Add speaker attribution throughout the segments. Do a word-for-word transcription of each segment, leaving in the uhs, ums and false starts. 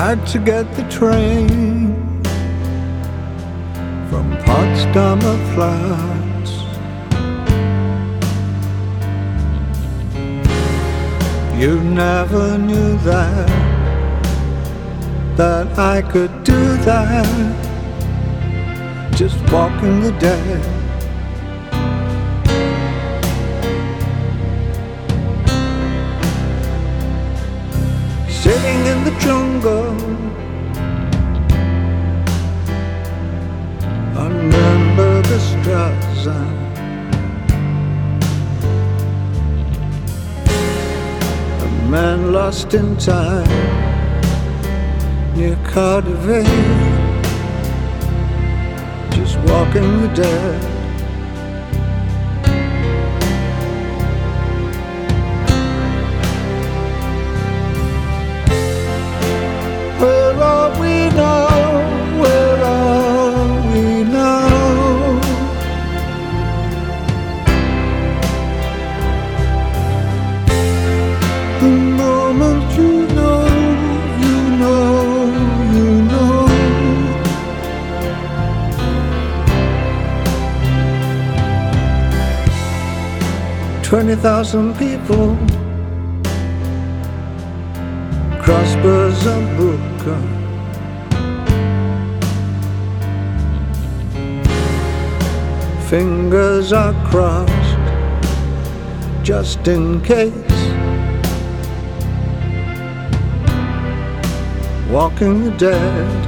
Speaker 1: had to get the train from Potsdamer Platz. You never knew that, that I could do that, just walking the dead. Sitting in the jungle on Nürnbergerstraße, a man lost in time near Cardiff, just walking the dead. Where are we now? Where are we now? The moment you know, you know, you know. Twenty thousand people cross Berzabuka, fingers are crossed just in case, walking the dead.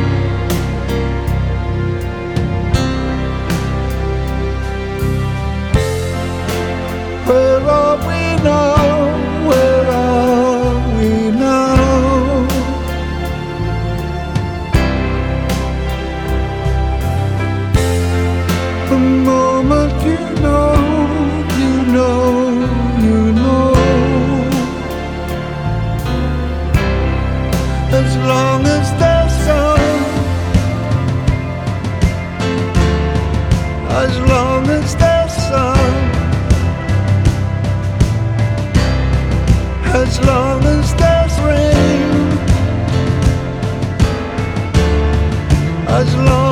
Speaker 1: Where are we now? Where are we now? The moment you know, you know, you know. As long as there's sun, as long as there's sun, as long as there's rain, as long